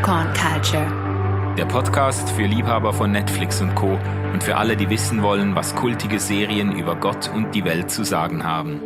Popcorn Culture. Der Podcast für Liebhaber von Netflix und Co. und für alle, die wissen wollen, was kultige Serien über Gott und die Welt zu sagen haben.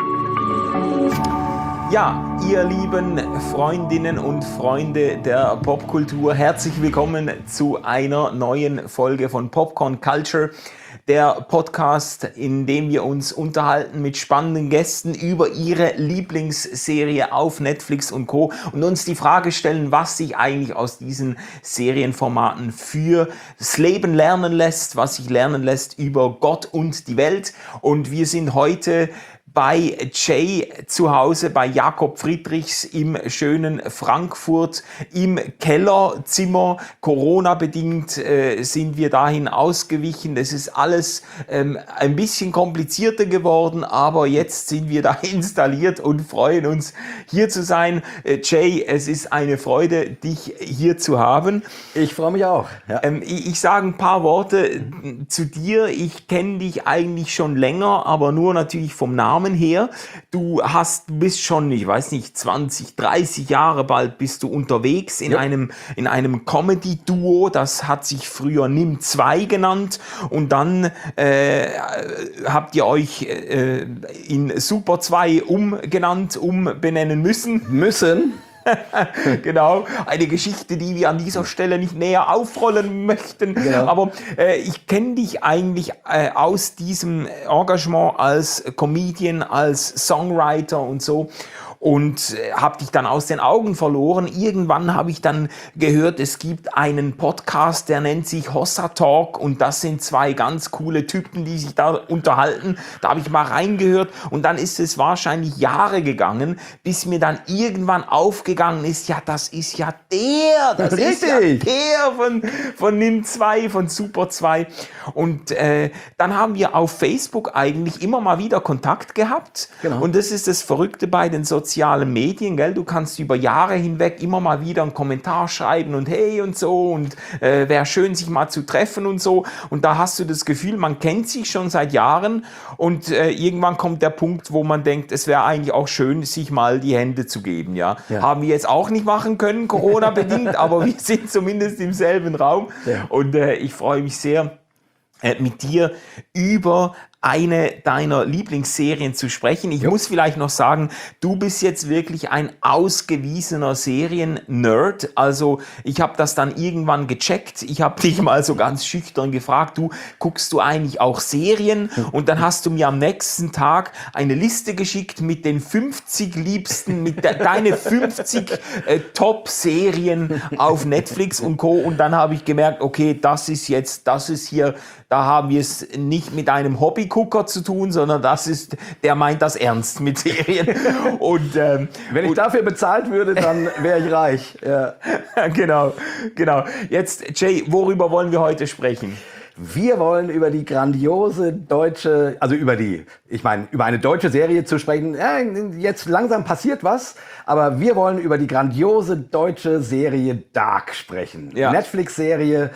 Ja, ihr lieben Freundinnen und Freunde der Popkultur, herzlich willkommen zu einer neuen Folge von Popcorn Culture, der Podcast, in dem wir uns unterhalten mit spannenden Gästen über ihre Lieblingsserie auf Netflix und Co. und uns die Frage stellen, was sich eigentlich aus diesen Serienformaten für das Leben lernen lässt, was sich lernen lässt über Gott und die Welt. Und wir sind heute bei Jay zu Hause, bei Jakob Friedrichs im schönen Frankfurt im Kellerzimmer. Corona-bedingt sind wir dahin ausgewichen. Das ist alles ein bisschen komplizierter geworden, aber jetzt sind wir da installiert und freuen uns, hier zu sein. Jay, es ist eine Freude, dich hier zu haben. Ich freue mich auch. Ja. Ich sage ein paar Worte zu dir. Ich kenne dich eigentlich schon länger, aber nur natürlich vom Namen her. Du bist schon, ich weiß nicht, 20, 30 Jahre bald bist du unterwegs in einem Comedy-Duo, das hat sich früher Nimm 2 genannt und dann habt ihr euch in Super 2 umbenennen müssen. Genau, eine Geschichte, die wir an dieser Stelle nicht näher aufrollen möchten. Genau. Aber ich kenne dich eigentlich aus diesem Engagement als Comedian, als Songwriter und so. Und habe dich dann aus den Augen verloren. Irgendwann habe ich dann gehört, es gibt einen Podcast, der nennt sich Hossa Talk und das sind 2 ganz coole Typen, die sich da unterhalten. Da habe ich mal reingehört und dann ist es wahrscheinlich Jahre gegangen, bis mir dann irgendwann aufgegangen ist, ja, das ist ja der von Nimm 2, von Super 2. Und dann haben wir auf Facebook eigentlich immer mal wieder Kontakt gehabt. Genau. Und das ist das Verrückte bei den sozialen Medien, gell? Du kannst über Jahre hinweg immer mal wieder einen Kommentar schreiben und hey und so und wäre schön, sich mal zu treffen und so. Und da hast du das Gefühl, man kennt sich schon seit Jahren und irgendwann kommt der Punkt, wo man denkt, es wäre eigentlich auch schön, sich mal die Hände zu geben. Ja? Haben wir jetzt auch nicht machen können, Corona-bedingt, aber wir sind zumindest im selben Raum. Ja. Und ich freue mich sehr, mit dir über eine deiner Lieblingsserien zu sprechen. Ich muss vielleicht noch sagen, du bist jetzt wirklich ein ausgewiesener Serien-Nerd. Also ich habe das dann irgendwann gecheckt. Ich habe dich mal so ganz schüchtern gefragt, guckst du eigentlich auch Serien? Und dann hast du mir am nächsten Tag eine Liste geschickt mit den 50 liebsten, deine 50 Top-Serien auf Netflix und Co. Und dann habe ich gemerkt, okay, das ist hier, da haben wir es nicht mit einem Hobbygucker zu tun, sondern der meint das ernst mit Serien. Und, wenn ich dafür bezahlt würde, dann wäre ich reich. Ja. Genau. Jetzt, Jay, worüber wollen wir heute sprechen? Wir wollen über die grandiose deutsche, über eine deutsche Serie zu sprechen. Ja, jetzt langsam passiert was, aber wir wollen über die grandiose deutsche Serie Dark sprechen. Ja. Netflix-Serie,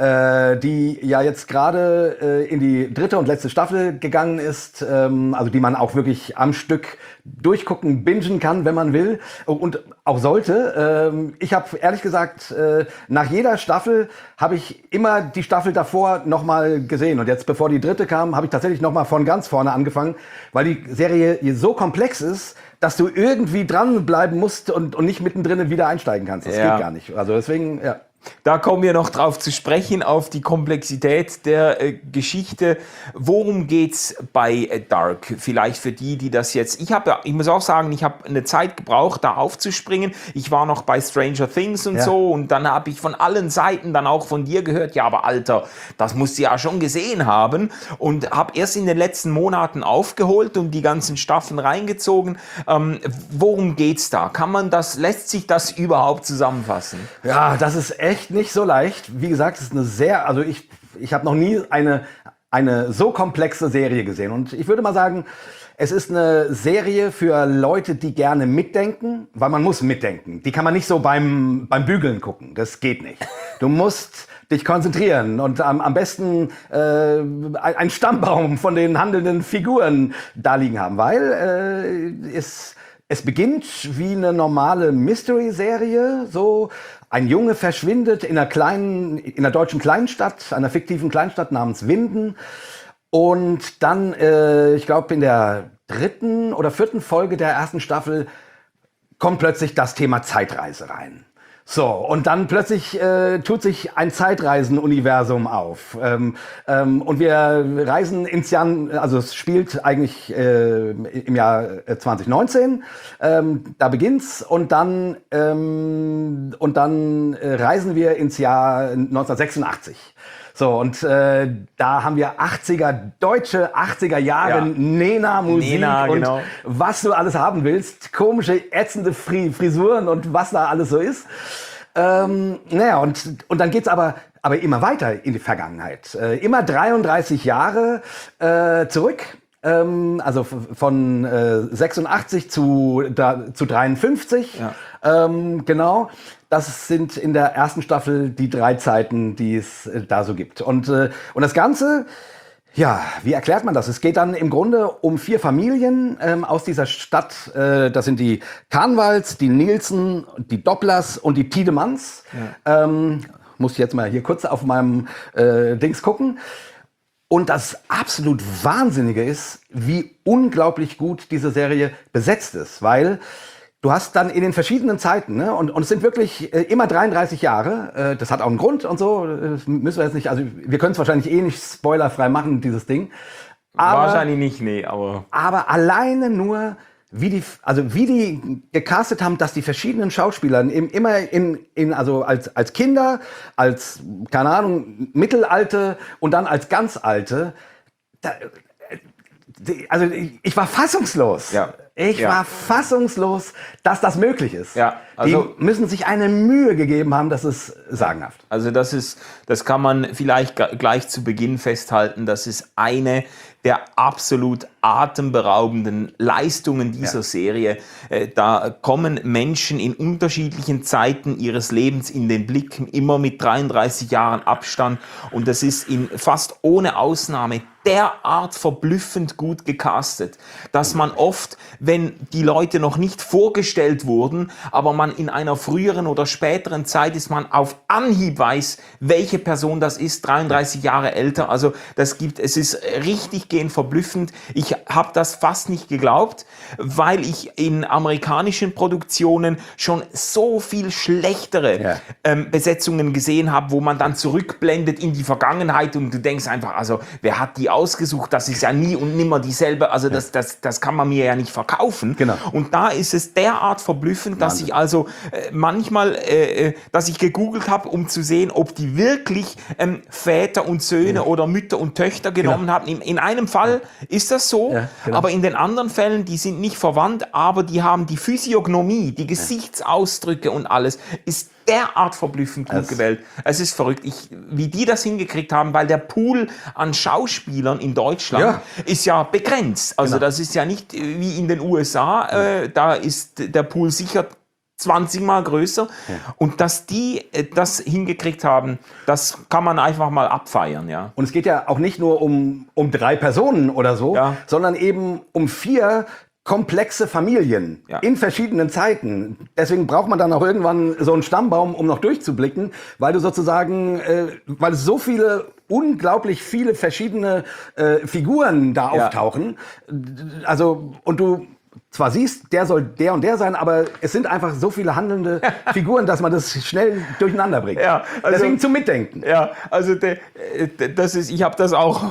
die ja jetzt gerade in die 3. und letzte Staffel gegangen ist, die man auch wirklich am Stück durchgucken, bingen kann, wenn man will und auch sollte. Ich habe ehrlich gesagt, nach jeder Staffel habe ich immer die Staffel davor nochmal gesehen. Und jetzt, bevor die 3. kam, habe ich tatsächlich nochmal von ganz vorne angefangen, weil die Serie so komplex ist, dass du irgendwie dranbleiben musst und nicht mittendrin wieder einsteigen kannst. Das geht gar nicht. Also deswegen, ja. Da kommen wir noch drauf zu sprechen, auf die Komplexität der Geschichte. Worum geht's bei Dark? Vielleicht für die das jetzt... Ich muss auch sagen, ich habe eine Zeit gebraucht, da aufzuspringen. Ich war noch bei Stranger Things und so und dann habe ich von allen Seiten dann auch von dir gehört, ja, aber Alter, das musst du ja schon gesehen haben und habe erst in den letzten Monaten aufgeholt und die ganzen Staffeln reingezogen. Worum geht's da? Lässt sich das überhaupt zusammenfassen? Ja, das ist echt nicht so leicht. Wie gesagt, es ist eine sehr, ich habe noch nie eine so komplexe Serie gesehen. Und ich würde mal sagen, es ist eine Serie für Leute, die gerne mitdenken, weil man muss mitdenken. Die kann man nicht so beim Bügeln gucken. Das geht nicht. Du musst dich konzentrieren und am besten einen Stammbaum von den handelnden Figuren da liegen haben, weil es es beginnt wie eine normale Mystery-Serie. So, ein Junge verschwindet in einer deutschen Kleinstadt, einer fiktiven Kleinstadt namens Winden. Und dann, ich glaube, in der 3. oder 4. Folge der 1. Staffel kommt plötzlich das Thema Zeitreise rein. So, und dann plötzlich tut sich ein Zeitreisen-Universum auf. Und wir reisen ins Jahr, also es spielt eigentlich im Jahr 2019. Da beginnt's und dann reisen wir ins Jahr 1986. So, und da haben wir deutsche 80er Jahre Nena-Musik Nena, und genau. was du alles haben willst. Komische, ätzende Frisuren und was da alles so ist. Naja, und dann geht's aber immer weiter in die Vergangenheit. Immer 33 Jahre zurück. Also von 86 zu 53. Ja. Genau. Das sind in der 1. Staffel die 3 Zeiten, die es da so gibt. Und das Ganze, ja, wie erklärt man das? Es geht dann im Grunde um 4 Familien aus dieser Stadt. Das sind die Kahnwalds, die Nielsen, die Dopplers und die Tiedemanns. Ja. Muss ich jetzt mal hier kurz auf meinem Dings gucken. Und das absolut Wahnsinnige ist, wie unglaublich gut diese Serie besetzt ist, weil du hast dann in den verschiedenen Zeiten, ne, und es sind wirklich immer 33 Jahre, das hat auch einen Grund und so, das müssen wir jetzt nicht, also wir können es wahrscheinlich eh nicht spoilerfrei machen, dieses Ding. Aber, wahrscheinlich nicht, nee, aber alleine nur, wie die gecastet haben, dass die verschiedenen Schauspieler immer also als Kinder, als, keine Ahnung, Mittelalte und dann als ganz Alte, also ich war fassungslos. Ja. Ich war fassungslos, dass das möglich ist. Ja, also die müssen sich eine Mühe gegeben haben, das ist sagenhaft. Also das kann man vielleicht gleich zu Beginn festhalten, das ist eine der absolut atemberaubenden Leistungen dieser Serie. Da kommen Menschen in unterschiedlichen Zeiten ihres Lebens in den Blick, immer mit 33 Jahren Abstand. Und das ist fast ohne Ausnahme derart verblüffend gut gecastet, dass man oft, wenn die Leute noch nicht vorgestellt wurden, aber man in einer früheren oder späteren Zeit ist, man auf Anhieb weiß, welche Person das ist, 33 Jahre älter. Also es ist richtig gehend verblüffend. Ich habe das fast nicht geglaubt, weil ich in amerikanischen Produktionen schon so viel schlechtere Besetzungen gesehen habe, wo man dann zurückblendet in die Vergangenheit und du denkst einfach, also wer hat die ausgesucht? Das ist ja nie und nimmer dieselbe, also das kann man mir ja nicht verkaufen. Genau. Und da ist es derart verblüffend, dass ich also manchmal, dass ich gegoogelt habe, um zu sehen, ob die wirklich Väter und Söhne oder Mütter und Töchter genommen haben. In einem Fall ist das so, aber in den anderen Fällen, die sind nicht verwandt, aber die haben die Physiognomie, die Gesichtsausdrücke und alles, ist derart verblüffend gut gewählt. Es ist verrückt, wie die das hingekriegt haben, weil der Pool an Schauspielern in Deutschland ist ja begrenzt. Also das ist ja nicht wie in den USA, da ist der Pool sicher 20-mal größer. Ja. Und dass die das hingekriegt haben, das kann man einfach mal abfeiern. Ja. Und es geht ja auch nicht nur um 3 Personen oder so, sondern eben um 4 komplexe Familien in verschiedenen Zeiten. Deswegen braucht man dann auch irgendwann so einen Stammbaum, um noch durchzublicken, weil du sozusagen, weil es so unglaublich viele verschiedene Figuren da auftauchen. Also, und du zwar siehst, der soll der und der sein, aber es sind einfach so viele handelnde Figuren, dass man das schnell durcheinander bringt. Ja, also, deswegen zum Mitdenken. Ja, also ich habe das auch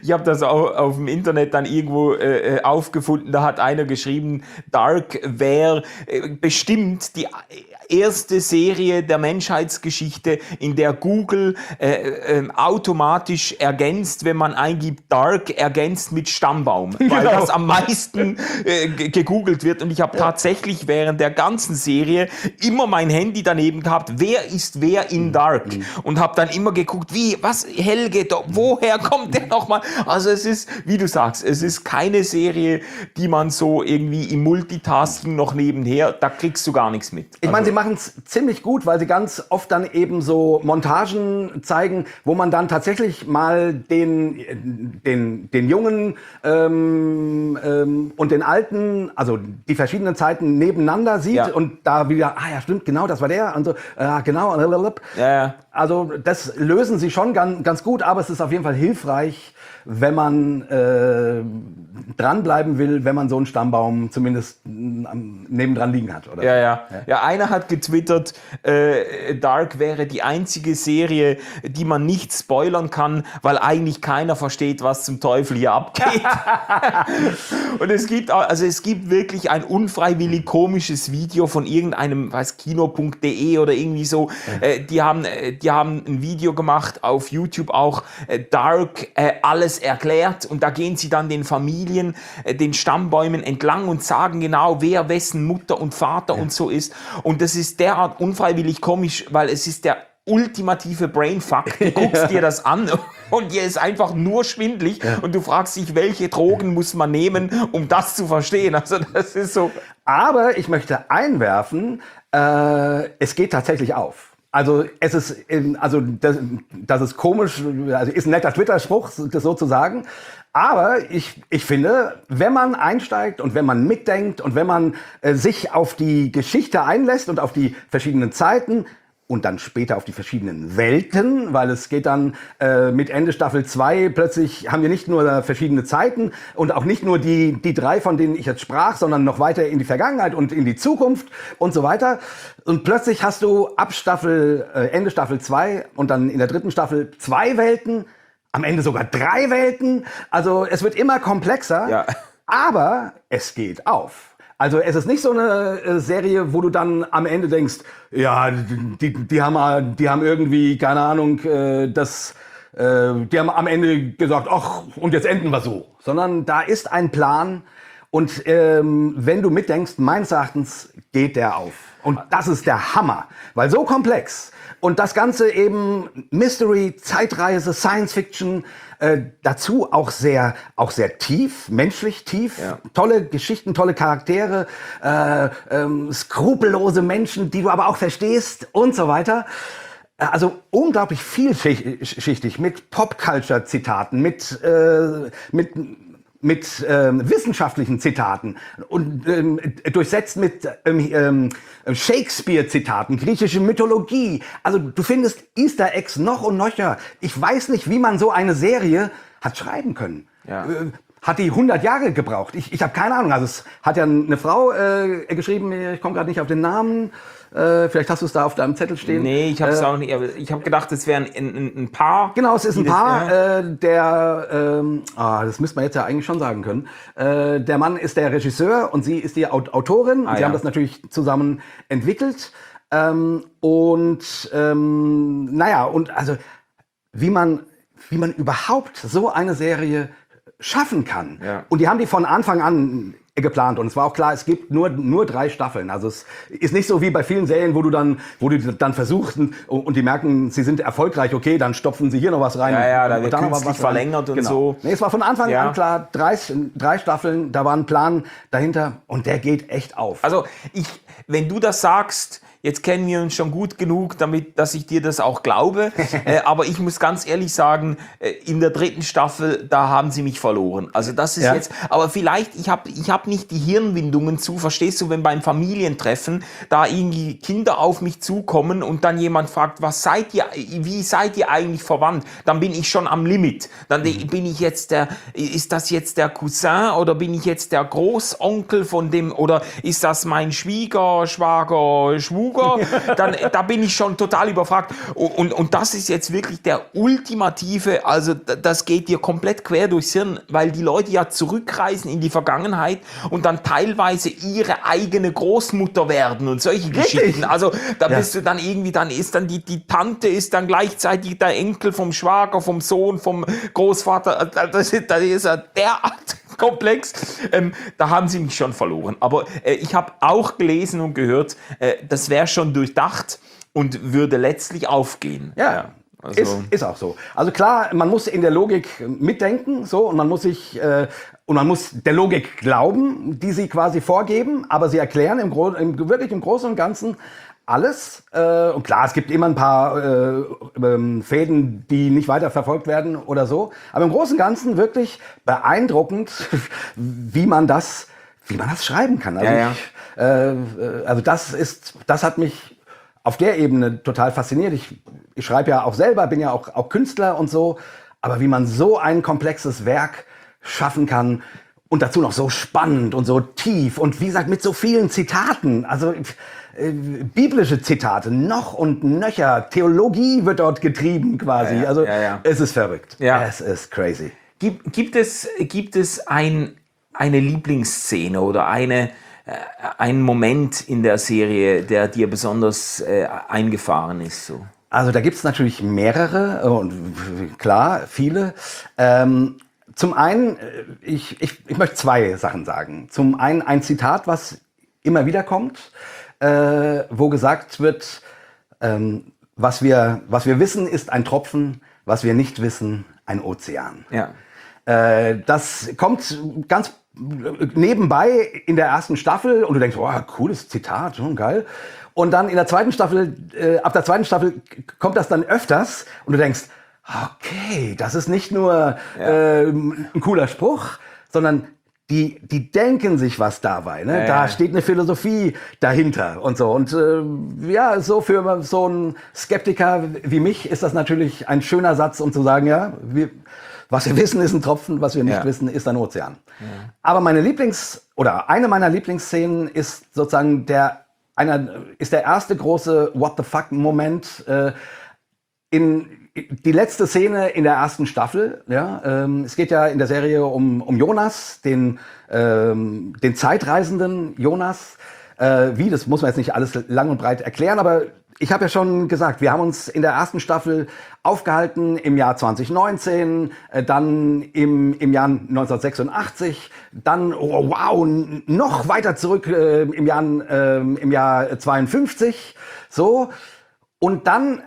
auf dem Internet dann irgendwo aufgefunden. Da hat einer geschrieben, Dark wäre bestimmt die erste Serie der Menschheitsgeschichte, in der Google automatisch ergänzt, wenn man eingibt Dark, ergänzt mit Stammbaum, weil das am meisten gegoogelt wird. Und ich habe tatsächlich während der ganzen Serie immer mein Handy daneben gehabt, wer ist wer in Dark? Und habe dann immer geguckt, was, Helge, woher kommt der nochmal? Also es ist, wie du sagst, es ist keine Serie, die man so irgendwie im Multitasking noch nebenher, da kriegst du gar nichts mit. Ich meine, sie machen es ziemlich gut, weil sie ganz oft dann eben so Montagen zeigen, wo man dann tatsächlich mal den Jungen und den Alten Zeiten, also die verschiedenen Zeiten nebeneinander sieht und da wieder, ja stimmt, genau, das war der und so, genau. Ja. Also das lösen sie schon ganz gut, aber es ist auf jeden Fall hilfreich, wenn man dranbleiben will, wenn man so einen Stammbaum zumindest nebendran liegen hat. Oder? Ja, einer hat getwittert, Dark wäre die einzige Serie, die man nicht spoilern kann, weil eigentlich keiner versteht, was zum Teufel hier abgeht. Und es gibt wirklich ein unfreiwillig komisches Video von irgendeinem, Kino.de oder irgendwie so. Die haben ein Video gemacht auf YouTube auch, Dark, alles erklärt, und da gehen sie dann den Familien, den Stammbäumen entlang und sagen genau, wer wessen Mutter und Vater und so ist. Und das ist derart unfreiwillig komisch, weil es ist der ultimative Brainfuck. Du guckst dir das an und dir ist einfach nur schwindelig und du fragst dich, welche Drogen muss man nehmen, um das zu verstehen. Also das ist so. Aber ich möchte einwerfen, es geht tatsächlich auf. Also es ist, das ist komisch, also ist ein netter Twitter-Spruch, das so zu sagen. Aber ich finde, wenn man einsteigt und wenn man mitdenkt und wenn man sich auf die Geschichte einlässt und auf die verschiedenen Zeiten und dann später auf die verschiedenen Welten, weil es geht dann mit Ende Staffel 2, plötzlich haben wir nicht nur verschiedene Zeiten und auch nicht nur die 3, von denen ich jetzt sprach, sondern noch weiter in die Vergangenheit und in die Zukunft und so weiter. Und plötzlich hast du ab Ende Staffel 2 und dann in der 3. Staffel 2 Welten, am Ende sogar 3 Welten. Also es wird immer komplexer, aber es geht auf. Also es ist nicht so eine Serie, wo du dann am Ende denkst, ja, die haben irgendwie, keine Ahnung, die haben am Ende gesagt, ach, und jetzt enden wir so. Sondern da ist ein Plan und wenn du mitdenkst, meines Erachtens geht der auf. Und das ist der Hammer, weil so komplex und das Ganze eben Mystery, Zeitreise, Science Fiction, dazu auch sehr tief, menschlich tief, tolle Geschichten, tolle Charaktere, skrupellose Menschen, die du aber auch verstehst und so weiter. Also unglaublich vielschichtig mit Pop-Culture-Zitaten, mit wissenschaftlichen Zitaten und durchsetzt mit Shakespeare-Zitaten, griechische Mythologie. Also du findest Easter Eggs noch und nöcher. Ich weiß nicht, wie man so eine Serie hat schreiben können. Ja. Hat die 100 Jahre gebraucht? Ich habe keine Ahnung. Also es hat ja eine Frau geschrieben, ich komme gerade nicht auf den Namen. Vielleicht hast du es da auf deinem Zettel stehen. Nee, ich habe es auch nicht. Ich habe gedacht, es wären ein Paar. Genau, es ist ein Paar. Das müsste man jetzt ja eigentlich schon sagen können. Der Mann ist der Regisseur und sie ist die Autorin. Sie haben das natürlich zusammen entwickelt. Und also wie man überhaupt so eine Serie schaffen kann. Ja. Und die haben die von Anfang an geplant. Und es war auch klar, es gibt nur 3 Staffeln. Also es ist nicht so wie bei vielen Serien, wo die dann versuchen und die merken, sie sind erfolgreich, okay, dann stopfen sie hier noch was rein. Ja, da und wird dann künstlich noch was verlängert und so. Nee, es war von Anfang an klar, 3 Staffeln, da war ein Plan dahinter und der geht echt auf. Also wenn du das sagst, jetzt kennen wir uns schon gut genug, dass ich dir das auch glaube. Aber ich muss ganz ehrlich sagen, in der 3. Staffel, da haben sie mich verloren. Also das ist jetzt, aber vielleicht, ich hab nicht die Hirnwindungen zu, verstehst du, wenn beim Familientreffen da irgendwie Kinder auf mich zukommen und dann jemand fragt, wie seid ihr eigentlich verwandt? Dann bin ich schon am Limit. Dann bin ich jetzt ist das jetzt der Cousin oder bin ich jetzt der Großonkel von dem, oder ist das mein Schwager, da bin ich schon total überfragt. Und das ist jetzt wirklich der ultimative, also das geht dir komplett quer durchs Hirn, weil die Leute ja zurückreisen in die Vergangenheit und dann teilweise ihre eigene Großmutter werden und solche Geschichten. Also da bist du dann irgendwie, dann ist dann die Tante ist dann gleichzeitig der Enkel vom Schwager, vom Sohn, vom Großvater. Das ist ja derart komplex. Da haben sie mich schon verloren. Aber ich habe auch gelesen und gehört, das wäre schon durchdacht und würde letztlich aufgehen. Ja. Also ist auch so. Also klar, man muss in der Logik mitdenken, so, und man muss der Logik glauben, die sie quasi vorgeben, aber sie erklären wirklich im Großen und Ganzen alles. Und klar, es gibt immer ein paar Fäden, die nicht weiter verfolgt werden oder so. Aber im Großen und Ganzen wirklich beeindruckend, wie man das wie man das schreiben kann. Also, Ja. das hat mich auf der Ebene total fasziniert. Ich schreibe ja auch selber, bin ja auch Künstler und so. Aber wie man so ein komplexes Werk schaffen kann und dazu noch so spannend und so tief und wie gesagt mit so vielen Zitaten, also biblische Zitate, noch und nöcher, Theologie wird dort getrieben quasi. Es ist verrückt. Ja. Es ist crazy. Gibt es eine Lieblingsszene oder einen Moment in der Serie, der dir besonders eingefahren ist? So? Also da gibt es natürlich mehrere und klar, viele. Zum einen, ich möchte zwei Sachen sagen. Zum einen ein Zitat, was immer wieder kommt, wo gesagt wird, was wir wissen, ist ein Tropfen, was wir nicht wissen, ein Ozean. Ja. Das kommt ganz nebenbei in der ersten Staffel und du denkst, oh, cooles Zitat, geil. Und dann in der zweiten Staffel, ab der zweiten Staffel kommt das dann öfters und du denkst, okay, das ist nicht nur ein cooler Spruch, sondern die denken sich was dabei. Ne? Da steht eine Philosophie dahinter und so. Und so für so einen Skeptiker wie mich ist das natürlich ein schöner Satz, um zu sagen, was wir wissen, ist ein Tropfen, was wir nicht wissen, ist ein Ozean. Ja. Aber eine meiner Lieblingsszenen ist sozusagen der erste große What the fuck-Moment die letzte Szene in der ersten Staffel. Ja, es geht ja in der Serie um Jonas, den Zeitreisenden Jonas. Das muss man jetzt nicht alles lang und breit erklären, aber ich habe ja schon gesagt, wir haben uns in der ersten Staffel aufgehalten im Jahr 2019, dann im Jahr 1986, dann, noch weiter zurück im Jahr 52, so. Und dann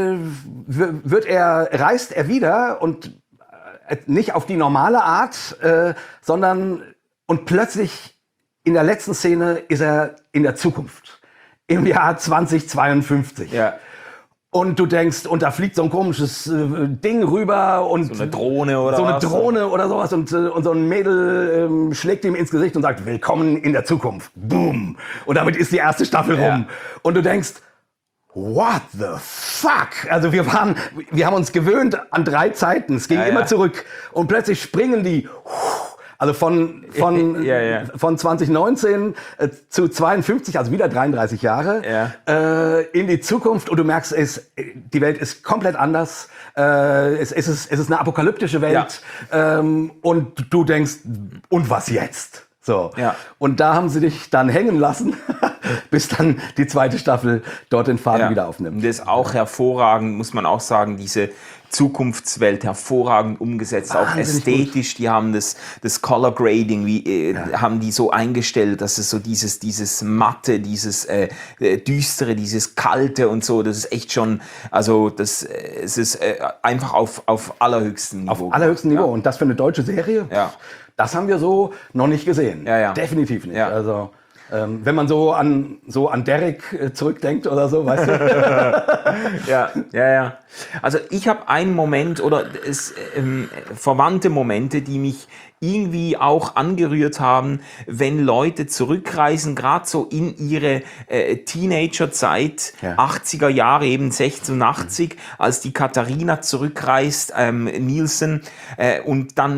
reist er wieder und nicht auf die normale Art, und plötzlich in der letzten Szene ist er in der Zukunft. Im Jahr 2052. Ja. Und du denkst, und da fliegt so ein komisches Ding rüber und so eine Drohne oder sowas und so ein Mädel schlägt ihm ins Gesicht und sagt, willkommen in der Zukunft. Boom. Und damit ist die erste Staffel rum. Und du denkst, what the fuck? Also wir haben uns gewöhnt an 3 Zeiten. Es ging immer zurück. Und plötzlich springen die also von 2019 zu 52, also wieder 33 Jahre, in die Zukunft. Und du merkst, die Welt ist komplett anders. Es ist eine apokalyptische Welt. Ja. Und du denkst, und was jetzt? So. Ja. Und da haben sie dich dann hängen lassen, bis dann die zweite Staffel dort den Faden wieder aufnimmt. Und das ist auch hervorragend, muss man auch sagen, diese Zukunftswelt hervorragend umgesetzt, auch ästhetisch. Gut. Die haben das Color Grading, haben die so eingestellt, dass es so dieses Matte, dieses Düstere, dieses Kalte und so, das ist echt schon, also es ist einfach auf allerhöchstem Niveau. Auf allerhöchstem Niveau. Und das für eine deutsche Serie, das haben wir so noch nicht gesehen. Ja. Definitiv nicht. Ja. Also wenn man so an Derek zurückdenkt oder so, weißt du? Ja. Also ich habe einen Moment oder verwandte Momente, die mich irgendwie auch angerührt haben, wenn Leute zurückreisen, gerade so in ihre Teenagerzeit, 80er Jahre, eben 86, als die Katharina zurückreist, Nielsen, und dann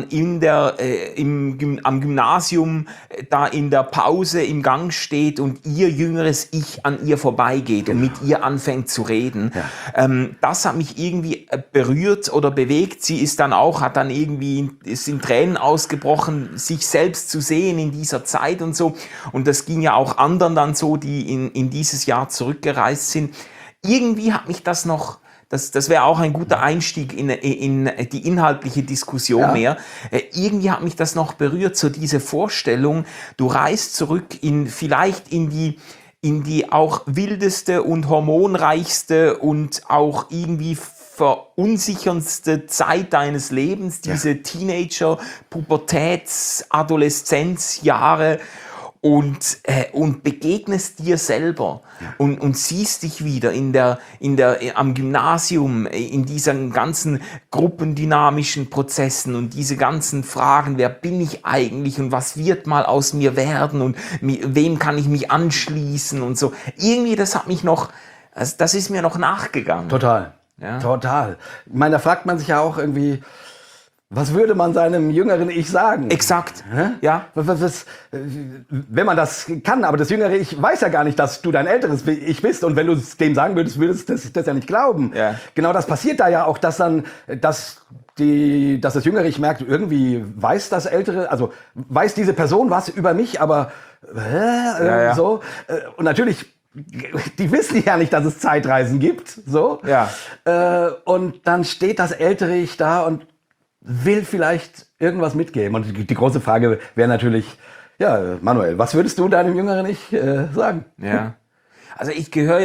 am Gymnasium da in der Pause im Gang steht und ihr jüngeres Ich an ihr vorbeigeht und mit ihr anfängt zu reden. Ja. Das hat mich irgendwie berührt oder bewegt. Sie ist dann in Tränen ausgebrochen, sich selbst zu sehen in dieser Zeit und so. Und das ging ja auch anderen dann so, die in dieses Jahr zurückgereist sind. Irgendwie hat mich das noch, das wäre auch ein guter Einstieg in die inhaltliche Diskussion mehr. Irgendwie hat mich das noch berührt, so diese Vorstellung, du reist zurück vielleicht in die auch wildeste und hormonreichste und auch irgendwie verunsicherndste Zeit deines Lebens, diese Teenager, Pubertäts, Adoleszenzjahre. und begegnest dir selber und siehst dich wieder am Gymnasium, in diesen ganzen gruppendynamischen Prozessen und diese ganzen Fragen, wer bin ich eigentlich und was wird mal aus mir werden und wem kann ich mich anschließen und so. Irgendwie, das ist mir noch nachgegangen. Total. Ja. Total. Ich meine, da fragt man sich ja auch irgendwie, was würde man seinem jüngeren Ich sagen? Exakt. Hä? Ja. Wenn man das kann, aber das jüngere Ich weiß ja gar nicht, dass du dein älteres Ich bist. Und wenn du es dem sagen würdest, würdest du das ja nicht glauben. Ja. Genau das passiert da ja auch, dass das jüngere Ich merkt, irgendwie weiß das ältere, also weiß diese Person was über mich, aber so. Und natürlich, die wissen ja nicht, dass es Zeitreisen gibt. So. Ja. Und dann steht das ältere Ich da und will vielleicht irgendwas mitgeben. Und die große Frage wäre natürlich, ja, Manuel, was würdest du deinem jüngeren Ich sagen? Ja. Also ich gehöre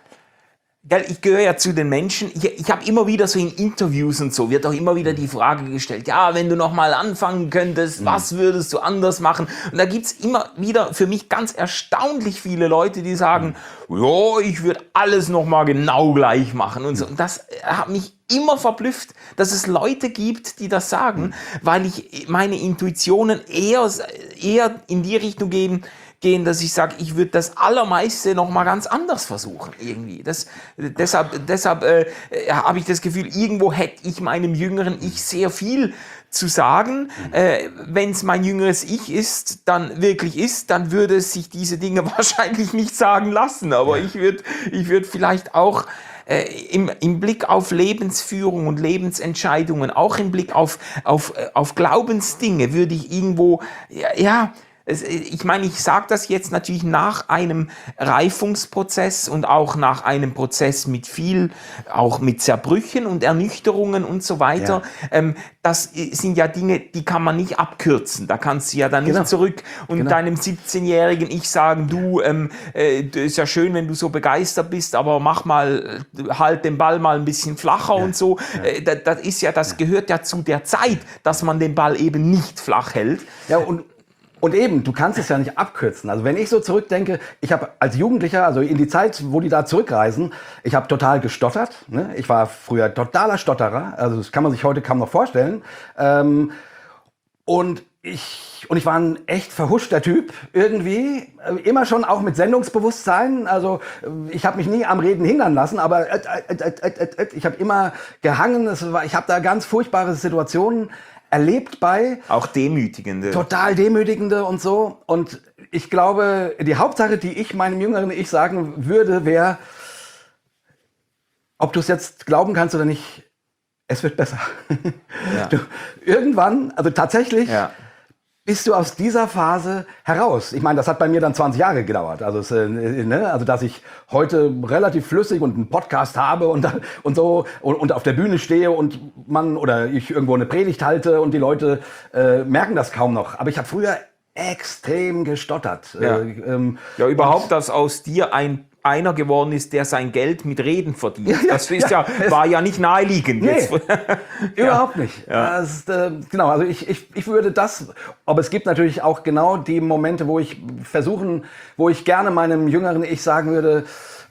ja zu den Menschen, ich habe immer wieder so in Interviews und so, wird auch immer wieder die Frage gestellt, ja, wenn du noch mal anfangen könntest, was würdest du anders machen? Und da gibt's immer wieder für mich ganz erstaunlich viele Leute, die sagen, ja, ich würde alles noch mal genau gleich machen und so. Und das hat mich immer verblüfft, dass es Leute gibt, die das sagen, weil ich meine Intuitionen eher in die Richtung gehen, dass ich sage, ich würde das Allermeiste noch mal ganz anders versuchen irgendwie. Deshalb habe ich das Gefühl, irgendwo hätte ich meinem jüngeren Ich sehr viel zu sagen. Wenn es mein jüngeres Ich ist, dann würde es sich diese Dinge wahrscheinlich nicht sagen lassen. Aber ich würde vielleicht auch im Blick auf Lebensführung und Lebensentscheidungen, auch im Blick auf Glaubensdinge, würde ich irgendwo, ich meine, ich sage das jetzt natürlich nach einem Reifungsprozess und auch nach einem Prozess auch mit Zerbrüchen und Ernüchterungen und so weiter. Ja. Das sind ja Dinge, die kann man nicht abkürzen. Da kannst du ja dann nicht zurück und deinem 17-jährigen Ich sagen, du, ist ja schön, wenn du so begeistert bist, aber halt den Ball mal ein bisschen flacher und so. Ja. Das gehört ja zu der Zeit, dass man den Ball eben nicht flach hält. Ja, und eben, du kannst es ja nicht abkürzen. Also wenn ich so zurückdenke, ich habe als Jugendlicher, also in die Zeit, wo die da zurückreisen, ich habe total gestottert. Ne? Ich war früher totaler Stotterer, also das kann man sich heute kaum noch vorstellen. Und ich war ein echt verhuschter Typ irgendwie, immer schon auch mit Sendungsbewusstsein. Also ich habe mich nie am Reden hindern lassen, aber ich habe immer gehangen. Ich habe da ganz furchtbare Situationen erlebt bei. Auch demütigende. Total demütigende und so. Und ich glaube, die Hauptsache, die ich meinem jüngeren Ich sagen würde, wäre, ob du es jetzt glauben kannst oder nicht, es wird besser. Ja. Irgendwann, also tatsächlich, bist du aus dieser Phase heraus. Ich meine, das hat bei mir dann 20 Jahre gedauert. Also, also dass ich heute relativ flüssig und einen Podcast habe und so und auf der Bühne stehe und ich irgendwo eine Predigt halte und die Leute merken das kaum noch. Aber ich habe früher extrem gestottert. Ja, überhaupt, dass aus dir einer geworden ist, der sein Geld mit Reden verdient. Das war ja nicht naheliegend. Nee, überhaupt nicht. Ja. Das ist, genau, also ich würde das, aber es gibt natürlich auch genau die Momente, wo ich gerne meinem jüngeren Ich sagen würde,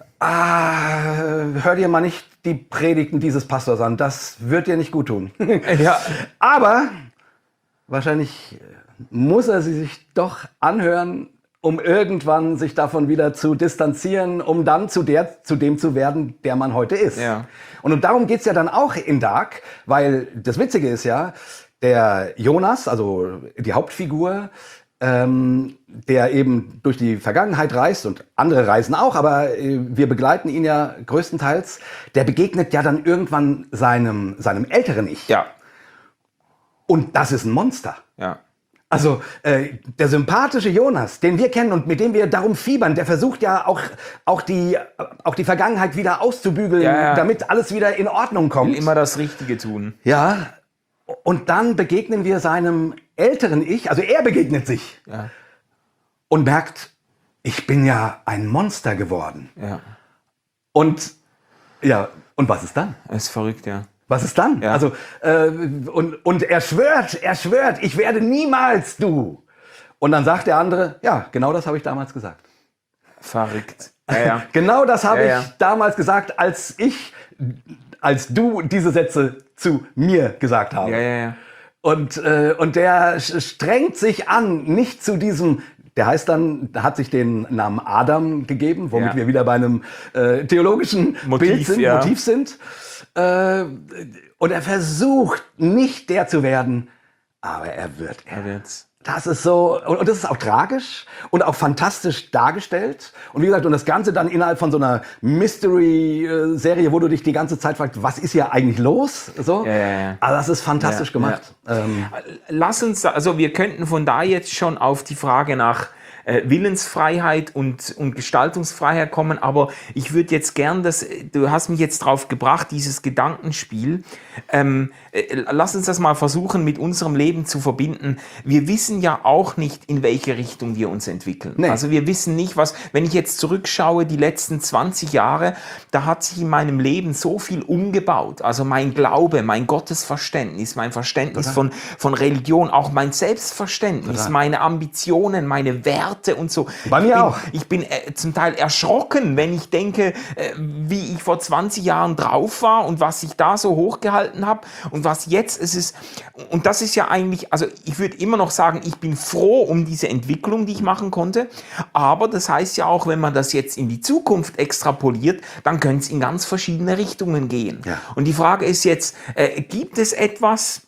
hör dir mal nicht die Predigten dieses Pastors an, das wird dir nicht gut tun. Ja. Aber wahrscheinlich muss er sie sich doch anhören, um irgendwann sich davon wieder zu distanzieren, um dann zu dem zu werden, der man heute ist. Ja. Und darum geht's ja dann auch in Dark, weil das Witzige ist ja, der Jonas, also die Hauptfigur, der eben durch die Vergangenheit reist und andere reisen auch, aber wir begleiten ihn ja größtenteils, der begegnet ja dann irgendwann seinem älteren Ich. Ja. Und das ist ein Monster. Ja. Also der sympathische Jonas, den wir kennen und mit dem wir darum fiebern, der versucht ja auch die Vergangenheit wieder auszubügeln, damit alles wieder in Ordnung kommt. Will immer das Richtige tun. Ja, und dann begegnen wir seinem älteren Ich, also er begegnet sich und merkt, ich bin ja ein Monster geworden. Ja. Und was ist dann? Das ist verrückt, ja. Was ist dann? Ja. Also und er schwört, ich werde niemals du. Und dann sagt der andere, ja, genau das habe ich damals gesagt. Verrückt. Ja, ja. Genau das habe Ja, ja. ich damals gesagt, als du diese Sätze zu mir gesagt habe. Ja, ja, ja. Und der strengt sich an, nicht zu diesem, der hat sich den Namen Adam gegeben, womit Ja. wir wieder bei einem theologischen Motiv, Motiv sind. Und er versucht nicht der zu werden, aber er wird er. Er wird's. Das ist so, und das ist auch tragisch und auch fantastisch dargestellt. Und wie gesagt, und das Ganze dann innerhalb von so einer Mystery-Serie, wo du dich die ganze Zeit fragst, was ist hier eigentlich los? So. Ja. Also das ist fantastisch Ja, gemacht. Lass uns, also wir könnten von da jetzt schon auf die Frage nach Willensfreiheit und Gestaltungsfreiheit kommen, aber ich würde jetzt gern, du hast mich jetzt drauf gebracht, dieses Gedankenspiel, lass uns das mal versuchen mit unserem Leben zu verbinden. Wir wissen ja auch nicht, in welche Richtung wir uns entwickeln. Nee. Also wir wissen nicht, wenn ich jetzt zurückschaue, die letzten 20 Jahre, da hat sich in meinem Leben so viel umgebaut. Also mein Glaube, mein Gottesverständnis, mein Verständnis von Religion, auch mein Selbstverständnis, meine Ambitionen, meine Werte und so. Bei mir auch. Ich bin zum Teil erschrocken, wenn ich denke, wie ich vor 20 Jahren drauf war und was ich da so hochgehalten habe und was jetzt es ist. Und das ist ja eigentlich, also ich würde immer noch sagen, ich bin froh um diese Entwicklung, die ich machen konnte. Aber das heißt ja auch, wenn man das jetzt in die Zukunft extrapoliert, dann könnte es in ganz verschiedene Richtungen gehen. Ja. Und die Frage ist jetzt, gibt es etwas,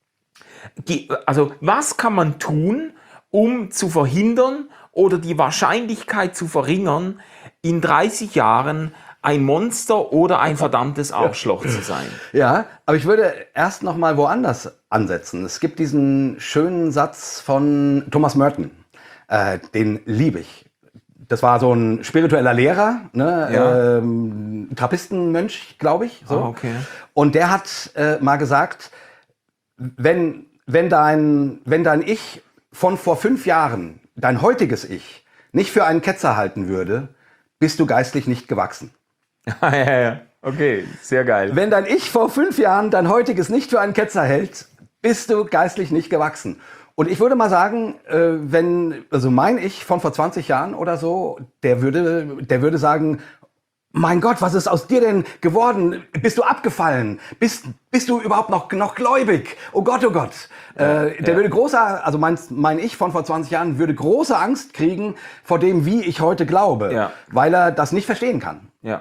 also was kann man tun, um zu verhindern oder die Wahrscheinlichkeit zu verringern, in 30 Jahren ein Monster oder ein verdammtes Arschloch zu sein? Ja, aber ich würde erst noch mal woanders ansetzen. Es gibt diesen schönen Satz von Thomas Merton, den liebe ich. Das war so ein spiritueller Lehrer, ne? Trappistenmönch, glaube ich. So. Ah, okay. Und der hat mal gesagt, wenn dein Ich von vor 5 Jahren, dein heutiges Ich, nicht für einen Ketzer halten würde, bist du geistlich nicht gewachsen. Ja. Okay, sehr geil. Wenn dein Ich vor 5 Jahren dein heutiges nicht für einen Ketzer hält, bist du geistlich nicht gewachsen. Und ich würde mal sagen, also mein Ich von vor 20 Jahren oder so, der würde sagen, mein Gott, was ist aus dir denn geworden? Bist du abgefallen? Bist du überhaupt noch gläubig? Oh Gott, oh Gott. Würde mein Ich von vor 20 Jahren würde große Angst kriegen vor dem, wie ich heute glaube, weil er das nicht verstehen kann. Ja.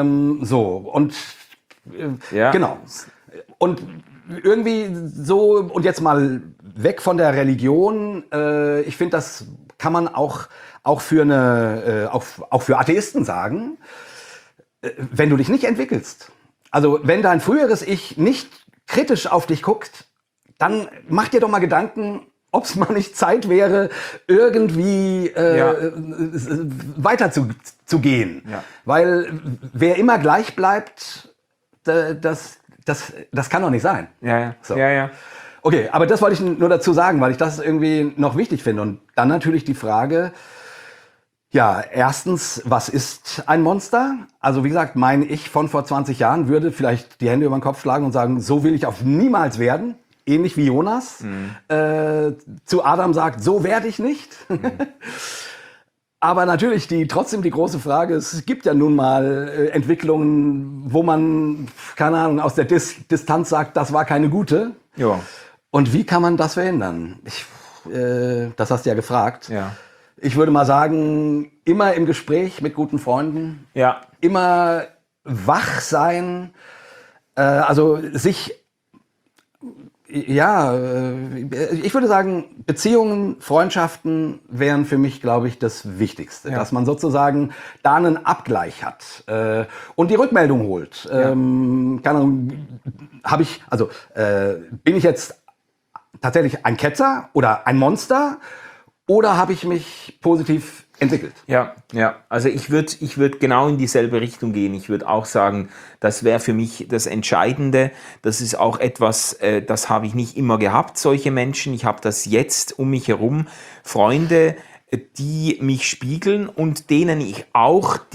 Genau. Und irgendwie so, und jetzt mal weg von der Religion, ich finde, das kann man auch für auch für Atheisten sagen. Wenn du dich nicht entwickelst, also wenn dein früheres Ich nicht kritisch auf dich guckt, dann mach dir doch mal Gedanken, ob es mal nicht Zeit wäre, irgendwie weiter zu gehen. Ja. Weil wer immer gleich bleibt, das kann doch nicht sein. Ja. So. Ja. Okay, aber das wollte ich nur dazu sagen, weil ich das irgendwie noch wichtig finde. Und dann natürlich die Frage, ja, erstens, was ist ein Monster? Also wie gesagt, mein Ich von vor 20 Jahren würde vielleicht die Hände über den Kopf schlagen und sagen, so will ich auf niemals werden. Ähnlich wie Jonas zu Adam sagt, so werde ich nicht. Aber natürlich trotzdem die große Frage, es gibt ja nun mal Entwicklungen, wo man, keine Ahnung, aus der Distanz sagt, das war keine gute. Ja. Und wie kann man das verhindern? Das hast du ja gefragt. Ja. Ich würde mal sagen, immer im Gespräch mit guten Freunden, immer wach sein, also sich, ich würde sagen, Beziehungen, Freundschaften wären für mich, glaube ich, das Wichtigste, dass man sozusagen da einen Abgleich hat und die Rückmeldung holt. Keine Ahnung, bin ich jetzt tatsächlich ein Ketzer oder ein Monster? Oder habe ich mich positiv entwickelt? Ja. Also ich würd genau in dieselbe Richtung gehen. Ich würde auch sagen, das wäre für mich das Entscheidende. Das ist auch etwas, das habe ich nicht immer gehabt, solche Menschen. Ich habe das jetzt um mich herum. Freunde, die mich spiegeln und denen ich auch die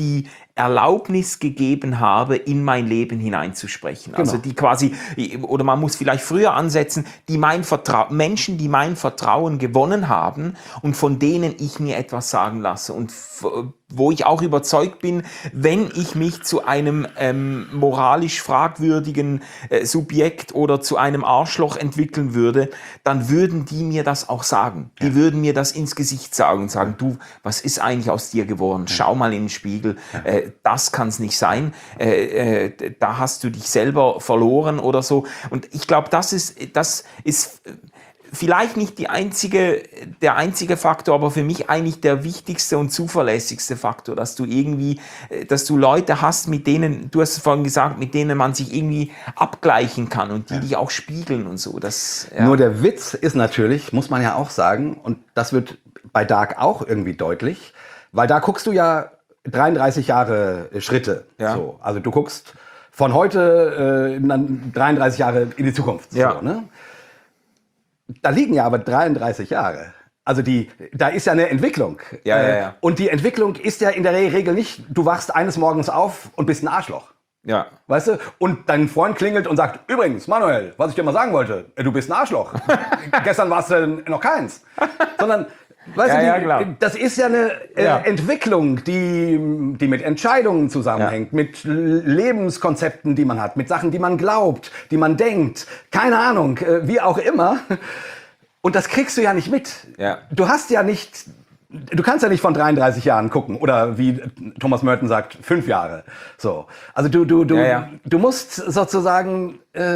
Erlaubnis gegeben habe, in mein Leben hineinzusprechen. Also die quasi, oder man muss vielleicht früher ansetzen, Menschen, die mein Vertrauen gewonnen haben und von denen ich mir etwas sagen lasse und wo ich auch überzeugt bin, wenn ich mich zu einem moralisch fragwürdigen Subjekt oder zu einem Arschloch entwickeln würde, dann würden die mir das auch sagen. Die würden mir das ins Gesicht sagen und sagen, du, was ist eigentlich aus dir geworden? Schau mal in den Spiegel, das kann es nicht sein, da hast du dich selber verloren oder so. Und ich glaube, das ist vielleicht nicht der einzige Faktor, aber für mich eigentlich der wichtigste und zuverlässigste Faktor, dass du Leute hast, mit denen, du hast es vorhin gesagt, mit denen man sich irgendwie abgleichen kann und die dich auch spiegeln und so. Nur der Witz ist natürlich, muss man ja auch sagen, und das wird bei Dark auch irgendwie deutlich, weil da guckst du ja 33 Jahre Schritte. Ja. So. Also du guckst von heute 33 Jahre in die Zukunft. Ja. So, ne? Da liegen ja aber 33 Jahre. Also da ist ja eine Entwicklung. Ja. Und die Entwicklung ist ja in der Regel nicht, du wachst eines Morgens auf und bist ein Arschloch. Ja. Weißt du? Und dein Freund klingelt und sagt, übrigens, Manuel, was ich dir mal sagen wollte, du bist ein Arschloch. Gestern warst du noch keins. Sondern, weißt du, das ist ja eine Entwicklung, die mit Entscheidungen zusammenhängt, mit Lebenskonzepten, die man hat, mit Sachen, die man glaubt, die man denkt, keine Ahnung, wie auch immer. Und das kriegst du ja nicht mit. Ja. Du kannst ja nicht von 33 Jahren gucken oder wie Thomas Merton sagt, 5 Jahre. So. Also du musst sozusagen,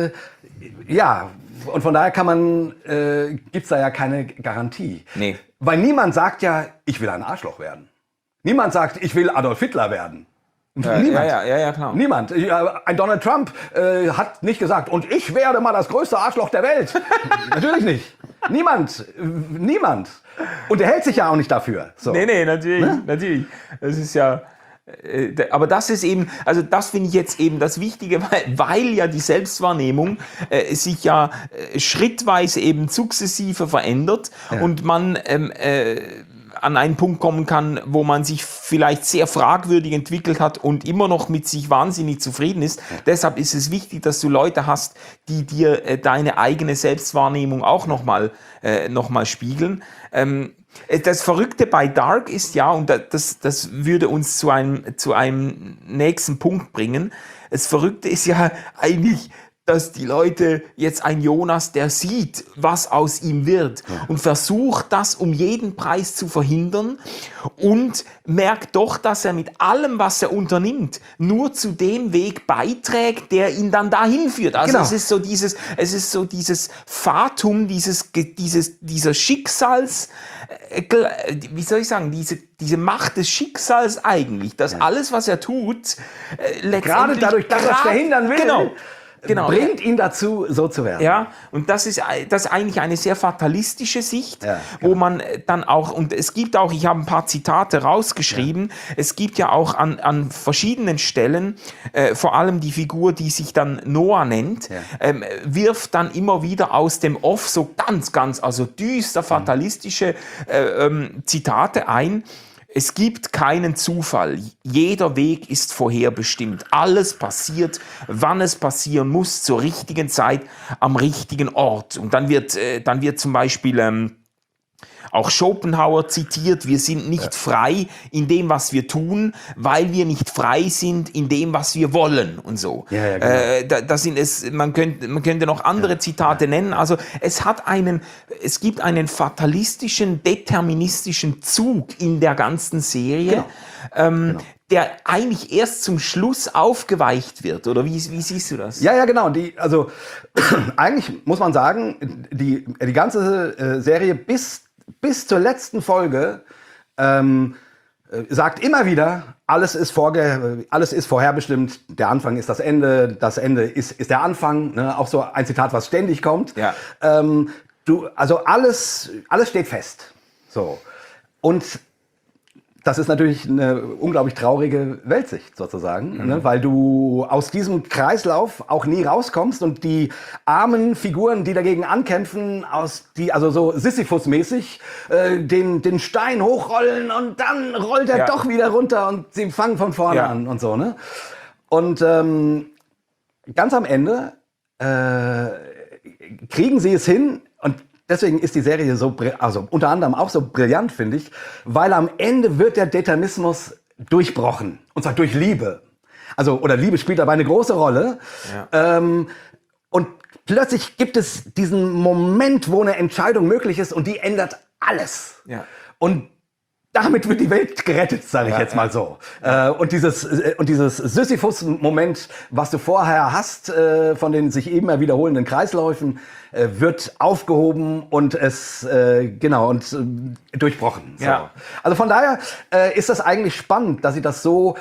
und von daher gibt's da ja keine Garantie. Nee. Weil niemand sagt ja, ich will ein Arschloch werden. Niemand sagt, ich will Adolf Hitler werden. Niemand. Ja, klar. Niemand. Ein Donald Trump hat nicht gesagt, und ich werde mal das größte Arschloch der Welt. Natürlich nicht. Niemand. Und er hält sich ja auch nicht dafür. So. Nee, natürlich. Das ist ja... Aber das ist eben, also das finde ich jetzt eben das Wichtige, weil ja die Selbstwahrnehmung sich ja schrittweise eben sukzessive verändert und man an einen Punkt kommen kann, wo man sich vielleicht sehr fragwürdig entwickelt hat und immer noch mit sich wahnsinnig zufrieden ist. Deshalb ist es wichtig, dass du Leute hast, die dir deine eigene Selbstwahrnehmung auch nochmal spiegeln. Das Verrückte bei Dark ist ja, und das würde uns zu einem nächsten Punkt bringen, das Verrückte ist ja eigentlich, dass die Leute jetzt ein Jonas, der sieht, was aus ihm wird und versucht, das um jeden Preis zu verhindern und merkt doch, dass er mit allem, was er unternimmt, nur zu dem Weg beiträgt, der ihn dann dahin führt. Also es ist so dieses Fatum, dieser Schicksals, wie soll ich sagen, diese Macht des Schicksals eigentlich, dass alles, was er tut, letztendlich gerade dadurch, dass er es verhindern will. Genau. Bringt ihn dazu, so zu werden. Ja, und das ist eigentlich eine sehr fatalistische Sicht, wo man dann auch, und es gibt auch, ich habe ein paar Zitate rausgeschrieben, es gibt ja auch an verschiedenen Stellen, vor allem die Figur, die sich dann Noah nennt, wirft dann immer wieder aus dem Off so ganz, also düster fatalistische Zitate ein. Es gibt keinen Zufall. Jeder Weg ist vorherbestimmt. Alles passiert, wann es passieren muss, zur richtigen Zeit, am richtigen Ort. Und dann wird zum Beispiel auch Schopenhauer zitiert, wir sind nicht frei in dem, was wir tun, weil wir nicht frei sind in dem, was wir wollen und so. Ja, genau. Man könnte noch andere Zitate nennen. Also es gibt einen fatalistischen, deterministischen Zug in der ganzen Serie, der eigentlich erst zum Schluss aufgeweicht wird. Oder wie siehst du das? Ja, genau. Also eigentlich muss man sagen, die ganze Serie bis zur letzten Folge sagt immer wieder, alles ist vorherbestimmt, der Anfang ist das Ende ist der Anfang, ne? Auch so ein Zitat, was ständig kommt. Ja. Also alles steht fest. So. Und das ist natürlich eine unglaublich traurige Weltsicht sozusagen, ne? Weil du aus diesem Kreislauf auch nie rauskommst und die armen Figuren, die dagegen ankämpfen, also so Sisyphus-mäßig, den Stein hochrollen und dann rollt er doch wieder runter und sie fangen von vorne an und so, ne? Und ganz am Ende kriegen sie es hin und deswegen ist die Serie so, also unter anderem auch so brillant, finde ich, weil am Ende wird der Determinismus durchbrochen. Und zwar durch Liebe. Also, oder Liebe spielt dabei eine große Rolle. Ja. Und plötzlich gibt es diesen Moment, wo eine Entscheidung möglich ist und die ändert alles. Ja. Und damit wird die Welt gerettet, sage ich jetzt mal so. Und dieses Sisyphus-Moment, was du vorher hast, von den sich immer wiederholenden Kreisläufen, wird aufgehoben und durchbrochen. So. Ja. Also von daher ist das eigentlich spannend, dass sie das so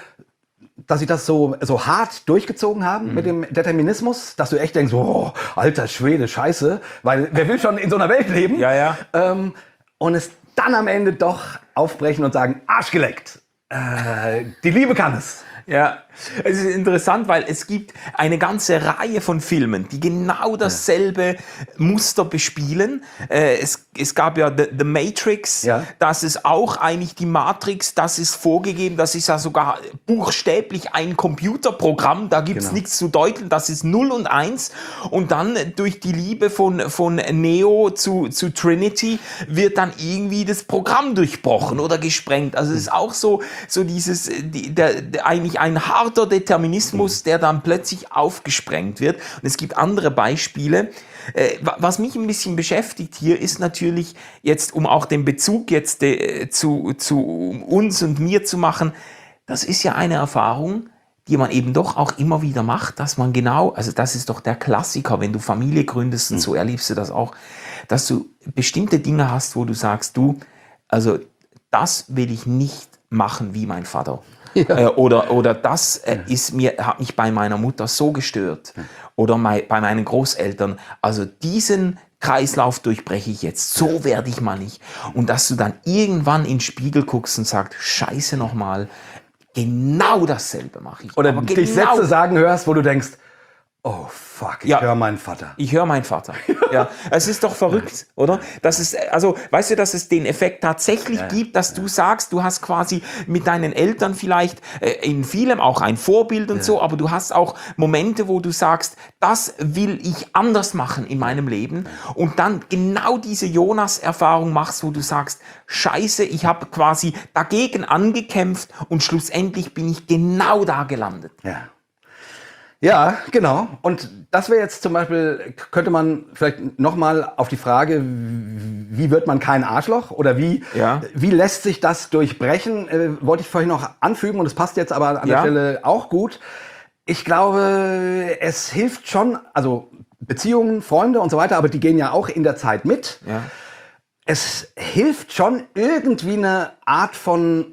hart durchgezogen haben mit dem Determinismus, dass du echt denkst, oh, alter Schwede, scheiße, weil wer will schon in so einer Welt leben? Ja, ja. Und es dann am Ende doch aufbrechen und sagen, Arsch geleckt. Die Liebe kann es. Ja, es ist interessant, weil es gibt eine ganze Reihe von Filmen, die genau dasselbe Muster bespielen. Es gab ja The Matrix, das ist auch eigentlich die Matrix, das ist vorgegeben, das ist ja sogar buchstäblich ein Computerprogramm, da gibt's nichts zu deuteln, das ist 0 und 1 und dann durch die Liebe von Neo zu Trinity wird dann irgendwie das Programm durchbrochen oder gesprengt. Also es ist auch so dieses, eigentlich ein harter Determinismus, der dann plötzlich aufgesprengt wird. Und es gibt andere Beispiele. Was mich ein bisschen beschäftigt hier, ist natürlich jetzt, um auch den Bezug jetzt zu uns und mir zu machen, das ist ja eine Erfahrung, die man eben doch auch immer wieder macht, dass man also das ist doch der Klassiker, wenn du Familie gründest und so erlebst du das auch, dass du bestimmte Dinge hast, wo du sagst, also das will ich nicht machen wie mein Vater. Ja. Oder das hat mich bei meiner Mutter so gestört. Oder bei meinen Großeltern. Also diesen Kreislauf durchbreche ich jetzt. So werde ich mal nicht. Und dass du dann irgendwann in den Spiegel guckst und sagst, Scheiße nochmal, genau dasselbe mache ich. Oder dich Sätze sagen hörst, wo du denkst, oh fuck, ich höre meinen Vater. Ich höre meinen Vater. Ja, es ist doch verrückt, oder? Das ist, also, weißt du, dass es den Effekt tatsächlich gibt, dass du sagst, du hast quasi mit deinen Eltern vielleicht in vielem auch ein Vorbild und so, aber du hast auch Momente, wo du sagst, das will ich anders machen in meinem Leben und dann genau diese Jonas-Erfahrung machst, wo du sagst, Scheiße, ich habe quasi dagegen angekämpft und schlussendlich bin ich genau da gelandet. Ja. Ja, genau. Und das wäre jetzt zum Beispiel, könnte man vielleicht nochmal auf die Frage, wie wird man kein Arschloch oder wie lässt sich das durchbrechen, wollte ich vorhin noch anfügen und es passt jetzt aber an der Stelle auch gut. Ich glaube, es hilft schon, also Beziehungen, Freunde und so weiter, aber die gehen ja auch in der Zeit mit. Ja. Es hilft schon irgendwie eine Art von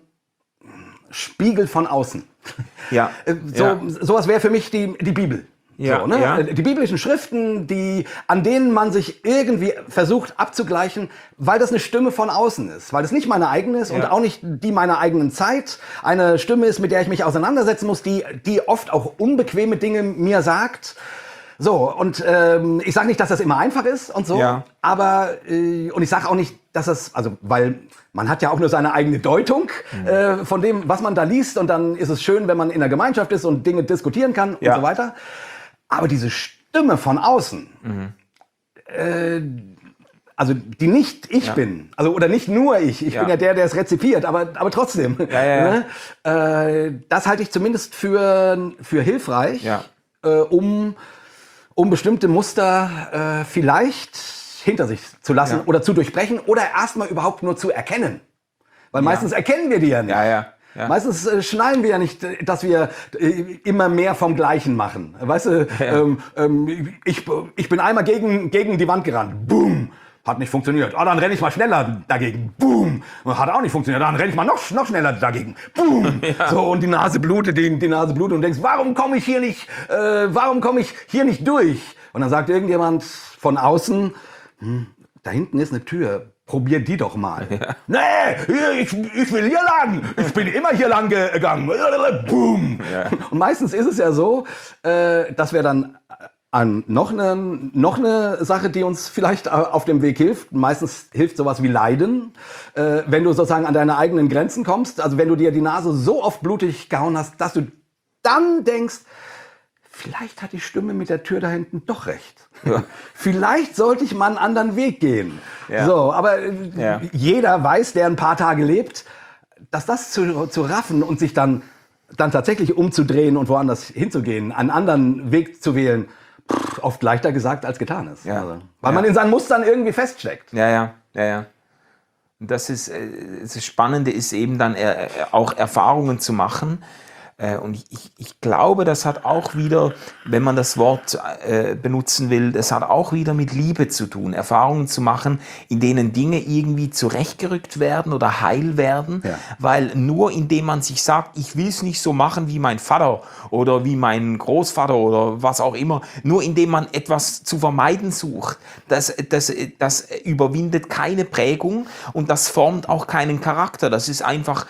Spiegel von außen. Ja. Sowas wäre für mich die Bibel. Ja, so, ne? Ja. Die biblischen Schriften, an denen man sich irgendwie versucht abzugleichen, weil das eine Stimme von außen ist. Weil das nicht meine eigene ist und auch nicht die meiner eigenen Zeit. Eine Stimme ist, mit der ich mich auseinandersetzen muss, die oft auch unbequeme Dinge mir sagt. So, und ich sage nicht, dass das immer einfach ist und so, aber und ich sage auch nicht, dass das, also weil man hat ja auch nur seine eigene Deutung von dem, was man da liest und dann ist es schön, wenn man in der Gemeinschaft ist und Dinge diskutieren kann und so weiter. Aber diese Stimme von außen, also die nicht ich bin, also oder nicht nur ich bin ja der es rezipiert, aber trotzdem, ne? Das halte ich zumindest für hilfreich, um bestimmte Muster vielleicht hinter sich zu lassen oder zu durchbrechen oder erstmal überhaupt nur zu erkennen. Weil meistens erkennen wir die ja nicht. Ja. Meistens schnallen wir ja nicht, dass wir immer mehr vom Gleichen machen. Weißt du, ich bin einmal gegen die Wand gerannt. Boom! Hat nicht funktioniert. Dann renne ich mal schneller dagegen. Boom! Hat auch nicht funktioniert. Dann renne ich mal noch schneller dagegen. Boom! Ja. So, und die Nase blutet und denkst, warum komme ich hier nicht durch? Und dann sagt irgendjemand von außen, da hinten ist eine Tür. probier die doch mal. Ja. Nee, ich will hier lang. Ich bin immer hier lang gegangen. Boom. Ja. Und meistens ist es ja so, dass wir dann noch eine Sache, die uns vielleicht auf dem Weg hilft. Meistens hilft sowas wie Leiden, wenn du sozusagen an deine eigenen Grenzen kommst. Also wenn du dir die Nase so oft blutig gehauen hast, dass du dann denkst, vielleicht hat die Stimme mit der Tür da hinten doch recht. Ja. Vielleicht sollte ich mal einen anderen Weg gehen. Ja. So, aber jeder weiß, der ein paar Tage lebt, dass das zu raffen und sich dann tatsächlich umzudrehen und woanders hinzugehen, einen anderen Weg zu wählen, oft leichter gesagt als getan ist. Ja. Also, weil man in seinen Mustern irgendwie feststeckt. Ja. Und das Spannende ist eben dann auch Erfahrungen zu machen. Und ich glaube, das hat auch wieder, wenn man das Wort benutzen will, das hat auch wieder mit Liebe zu tun, Erfahrungen zu machen, in denen Dinge irgendwie zurechtgerückt werden oder heil werden, weil nur indem man sich sagt, ich will es nicht so machen wie mein Vater oder wie mein Großvater oder was auch immer, nur indem man etwas zu vermeiden sucht, das überwindet keine Prägung und das formt auch keinen Charakter. Das ist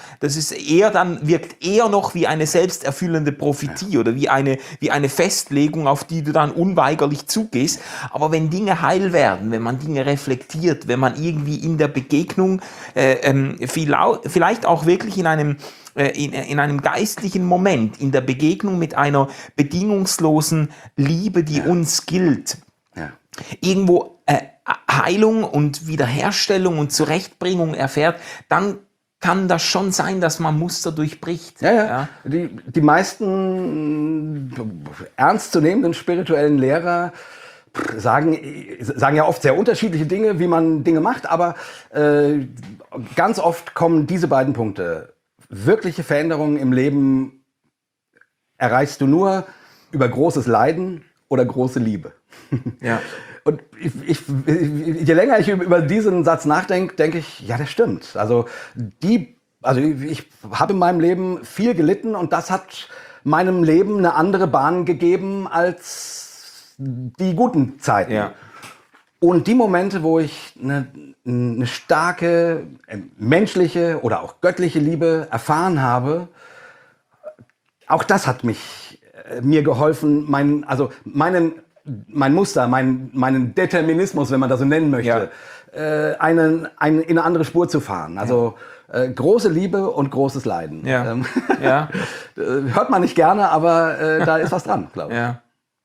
wirkt eher noch wie eine selbsterfüllende Prophetie oder wie eine Festlegung, auf die du dann unweigerlich zugehst. Aber wenn Dinge heil werden, wenn man Dinge reflektiert, wenn man irgendwie in der Begegnung vielleicht auch wirklich in einem geistlichen Moment, in der Begegnung mit einer bedingungslosen Liebe, die uns gilt, irgendwo Heilung und Wiederherstellung und Zurechtbringung erfährt, dann kann das schon sein, dass man Muster durchbricht. Ja. Die meisten ernstzunehmenden spirituellen Lehrer sagen ja oft sehr unterschiedliche Dinge, wie man Dinge macht, aber ganz oft kommen diese beiden Punkte. Wirkliche Veränderungen im Leben erreichst du nur über großes Leiden oder große Liebe. Ja. Und je länger ich über diesen Satz nachdenke, denke ich, ja, das stimmt. Also ich habe in meinem Leben viel gelitten und das hat meinem Leben eine andere Bahn gegeben als die guten Zeiten. Ja. Und die Momente, wo ich eine starke menschliche oder auch göttliche Liebe erfahren habe, auch das hat mir geholfen, mein Muster, meinen Determinismus, wenn man das so nennen möchte, in eine andere Spur zu fahren. Also große Liebe und großes Leiden. Hört man nicht gerne, aber da ist was dran, glaube ich. Ja.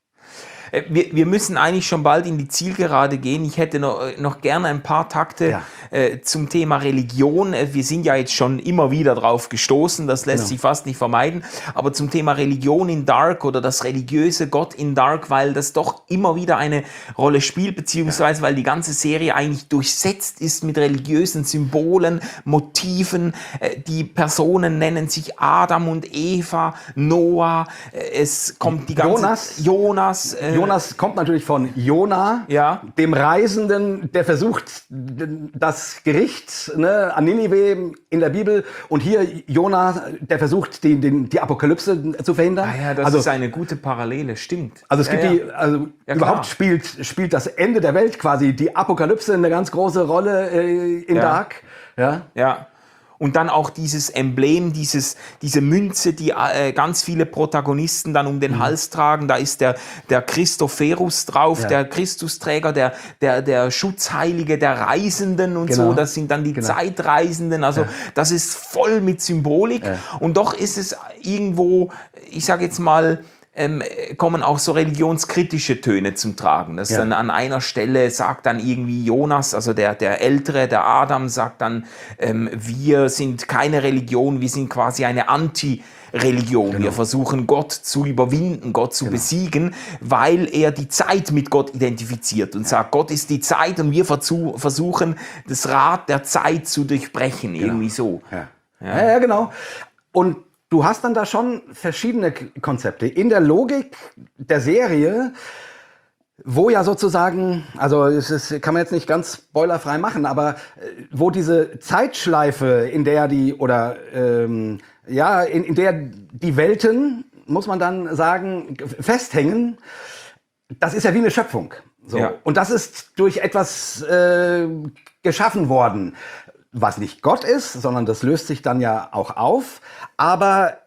Wir müssen eigentlich schon bald in die Zielgerade gehen. Ich hätte noch gerne ein paar Takte zum Thema Religion. Wir sind ja jetzt schon immer wieder drauf gestoßen, das lässt sich fast nicht vermeiden. Aber zum Thema Religion in Dark oder das religiöse Gott in Dark, weil das doch immer wieder eine Rolle spielt, beziehungsweise weil die ganze Serie eigentlich durchsetzt ist mit religiösen Symbolen, Motiven. Die Personen nennen sich Adam und Eva, Noah. Es kommt die ganze... Jonas kommt natürlich von Jona, dem Reisenden, der versucht, das Gericht an Ninive in der Bibel, und hier Jona, der versucht, die Apokalypse zu verhindern. Das ist eine gute Parallele, stimmt. Also es gibt überhaupt spielt das Ende der Welt quasi, die Apokalypse, eine ganz große Rolle in Dark. Ja. Und dann auch dieses Emblem, diese Münze, die ganz viele Protagonisten dann um den Hals tragen. Da ist der Christophorus drauf, der Christusträger, der Schutzheilige der Reisenden und so. Das sind dann die Zeitreisenden. Also das ist voll mit Symbolik. Und doch ist es irgendwo, ich sage jetzt mal, kommen auch so religionskritische Töne zum Tragen. Das dann an einer Stelle sagt dann irgendwie Jonas, also der Ältere, der Adam, sagt dann, wir sind keine Religion, wir sind quasi eine Anti-Religion. Genau. Wir versuchen Gott zu überwinden, Gott zu besiegen, weil er die Zeit mit Gott identifiziert und sagt, Gott ist die Zeit und wir versuchen das Rad der Zeit zu durchbrechen, irgendwie so. Ja, genau. Und du hast dann da schon verschiedene Konzepte. In der Logik der Serie, wo ja sozusagen, also kann man jetzt nicht ganz spoilerfrei machen, aber wo diese Zeitschleife, in der in der die Welten, muss man dann sagen, festhängen, das ist ja wie eine Schöpfung. So. Ja. Und das ist durch etwas geschaffen worden, was nicht Gott ist, sondern das löst sich dann ja auch auf. Aber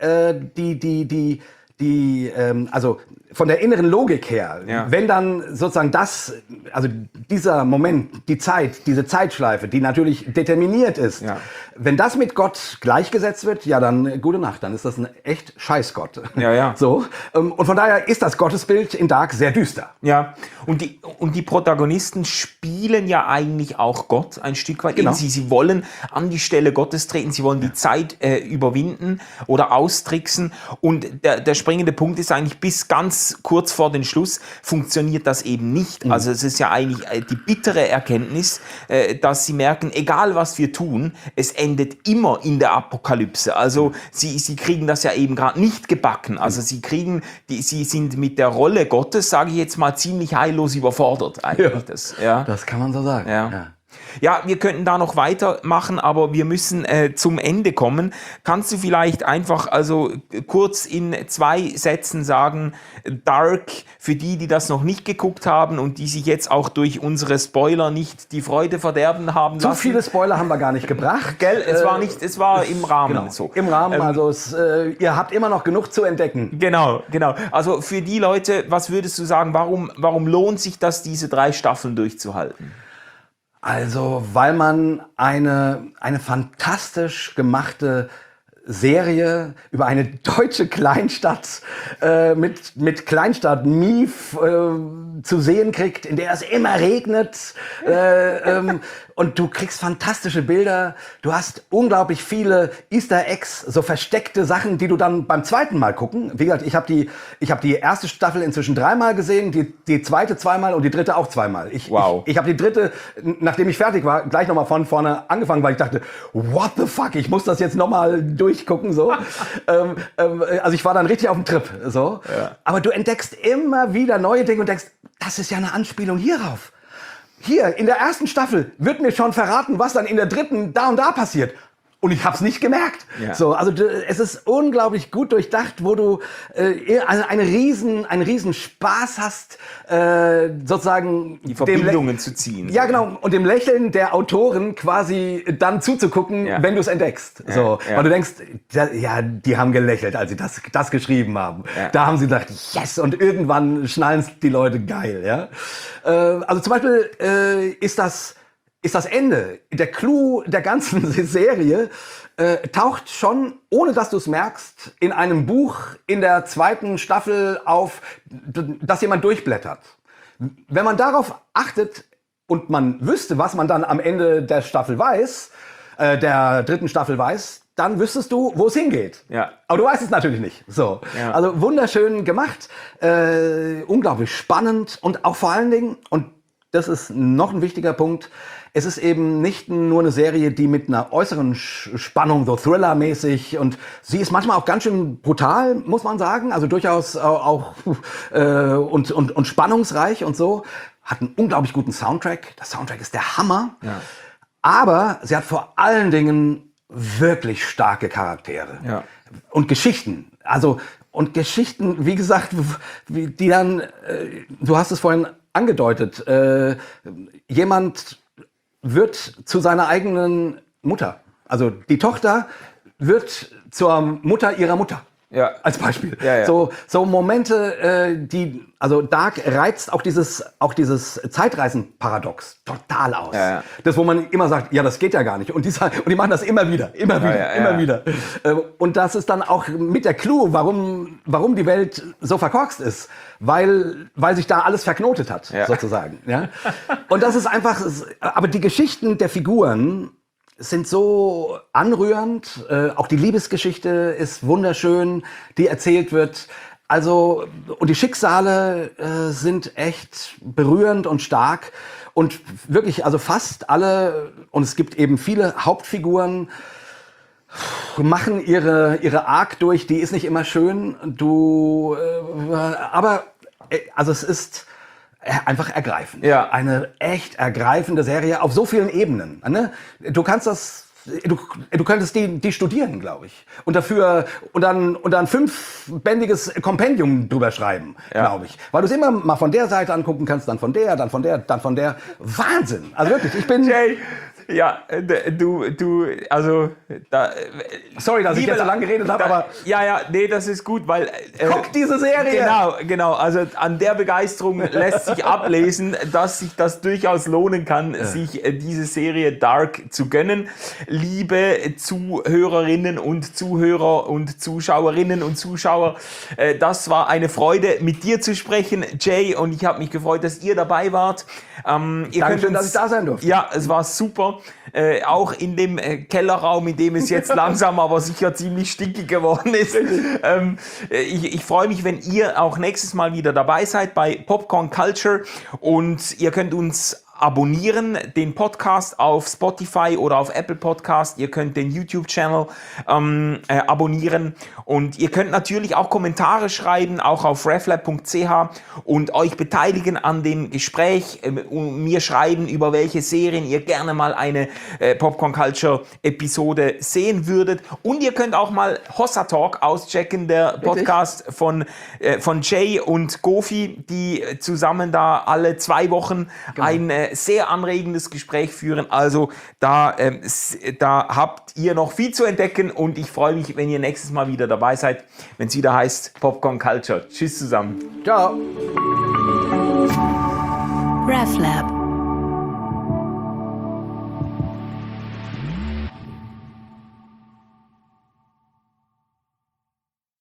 also von der inneren Logik her, wenn dann sozusagen also dieser Moment, diese Zeitschleife, die natürlich determiniert ist, wenn das mit Gott gleichgesetzt wird, ja dann gute Nacht, dann ist das ein echt Scheißgott. Ja. So, und von daher ist das Gottesbild in Dark sehr düster. Ja, und die Protagonisten spielen ja eigentlich auch Gott ein Stück weit. Genau. Sie wollen an die Stelle Gottes treten, sie wollen die Zeit überwinden oder austricksen. Und der springende Punkt ist eigentlich, bis ganz kurz vor den Schluss funktioniert das eben nicht. Also es ist ja eigentlich die bittere Erkenntnis, dass sie merken, egal was wir tun, es endet immer in der Apokalypse. Also sie kriegen das ja eben gerade nicht gebacken. Also sie sind mit der Rolle Gottes, sage ich jetzt mal, ziemlich heillos überfordert eigentlich. Das kann man so sagen. Ja, wir könnten da noch weitermachen, aber wir müssen zum Ende kommen. Kannst du vielleicht einfach also kurz in 2 Sätzen sagen, Dark, für die das noch nicht geguckt haben und die sich jetzt auch durch unsere Spoiler nicht die Freude verderben haben lassen? Zu viele Spoiler haben wir gar nicht gebracht. Gell? Es war im Rahmen so. Im Rahmen, also ihr habt immer noch genug zu entdecken. Genau. Also für die Leute, was würdest du sagen, warum lohnt sich das, diese 3 Staffeln durchzuhalten? Also, weil man eine fantastisch gemachte Serie über eine deutsche Kleinstadt mit Kleinstadt-Mief zu sehen kriegt, in der es immer regnet und du kriegst fantastische Bilder. Du hast unglaublich viele Easter Eggs, so versteckte Sachen, die du dann beim zweiten Mal gucken. Wie gesagt, ich habe die erste Staffel inzwischen 3-mal gesehen, die zweite 2-mal und die dritte auch 2-mal. Ich habe die dritte, nachdem ich fertig war, gleich nochmal von vorne angefangen, weil ich dachte, what the fuck, ich muss das jetzt nochmal durchgucken. So. Also ich war dann richtig auf dem Trip. So. Ja. Aber du entdeckst immer wieder neue Dinge und denkst, das ist ja eine Anspielung hierauf. Hier, in der ersten Staffel wird mir schon verraten, was dann in der dritten da und da passiert. Und ich habe es nicht gemerkt. Ja. So, also es ist unglaublich gut durchdacht, wo du einen riesen Spaß hast, sozusagen die Verbindungen zu ziehen. Ja, genau. Und dem Lächeln der Autoren quasi dann zuzugucken, wenn du es entdeckst. Ja. So, weil du denkst, die haben gelächelt, als sie das geschrieben haben. Ja. Da haben sie gedacht, yes. Und irgendwann schnallen es die Leute geil. Ja. Also zum Beispiel ist das Ende, der Clou der ganzen Serie, taucht schon, ohne dass du es merkst, in einem Buch in der 2. Staffel auf, das jemand durchblättert. Wenn man darauf achtet und man wüsste, was man dann am Ende der Staffel weiß, der 3. Staffel weiß, dann wüsstest du, wo es hingeht. Ja. Aber du weißt es natürlich nicht. So. Ja. Also wunderschön gemacht, unglaublich spannend und auch vor allen Dingen, und das ist noch ein wichtiger Punkt, es ist eben nicht nur eine Serie, die mit einer äußeren Spannung, so Thriller-mäßig, und sie ist manchmal auch ganz schön brutal, muss man sagen, also durchaus auch und spannungsreich und so, hat einen unglaublich guten Soundtrack. Der Soundtrack ist der Hammer, aber sie hat vor allen Dingen wirklich starke Charaktere und Geschichten. Also und Geschichten, wie gesagt, die dann, du hast es vorhin angedeutet, jemand wird zu seiner eigenen Mutter. Also die Tochter wird zur Mutter ihrer Mutter. Ja. Als Beispiel. Ja. So Momente, also Dark reizt auch dieses Zeitreisen-Paradox total aus. Ja. Das, wo man immer sagt, ja, das geht ja gar nicht. Und die machen das immer wieder. Und das ist dann auch mit der Clou, warum die Welt so verkorkst ist. Weil sich da alles verknotet hat, sozusagen. Ja? Und das ist einfach, aber die Geschichten der Figuren sind so anrührend, auch die Liebesgeschichte ist wunderschön, die erzählt wird. Also, und die Schicksale sind echt berührend und stark. Und wirklich, also fast alle, und es gibt eben viele Hauptfiguren, machen ihre Arc durch, die ist nicht immer schön. Aber also es ist einfach ergreifend. Ja. Eine echt ergreifende Serie auf so vielen Ebenen. Ne? Du kannst das du könntest die studieren, glaube ich. Und dann 5-bändiges Kompendium drüber schreiben, glaube ich. Weil du es immer mal von der Seite angucken kannst, dann von der, dann von der, dann von der. Wahnsinn! Also wirklich, ich bin... Jay, ja, also... Sorry, dass ich jetzt so lange geredet habe, aber... Ja, nee, das ist gut, weil... guck diese Serie! Genau, also an der Begeisterung lässt sich ablesen, dass sich das durchaus lohnen kann, sich diese Serie Dark zu gönnen. Liebe Zuhörerinnen und Zuhörer und Zuschauerinnen und Zuschauer, das war eine Freude, mit dir zu sprechen, Jay, und ich habe mich gefreut, dass ihr dabei wart. Dankeschön, dass ich da sein durfte. Ja, es war super. Auch in dem Kellerraum, in dem es jetzt langsam aber sicher ziemlich stickig geworden ist. Ich freue mich, wenn ihr auch nächstes Mal wieder dabei seid bei Popcorn Culture, und ihr könnt uns abonnieren, den Podcast auf Spotify oder auf Apple Podcast. Ihr könnt den YouTube-Channel abonnieren, und ihr könnt natürlich auch Kommentare schreiben, auch auf reflab.ch, und euch beteiligen an dem Gespräch, mir schreiben, über welche Serien ihr gerne mal eine Popcorn Culture Episode sehen würdet. Und ihr könnt auch mal Hossa Talk auschecken, der Podcast von Jay und Gofi, die zusammen da alle 2 Wochen ein sehr anregendes Gespräch führen. Also da habt ihr noch viel zu entdecken, und ich freue mich, wenn ihr nächstes Mal wieder dabei seid, wenn es wieder heißt Popcorn Culture. Tschüss zusammen. Ciao. RefLab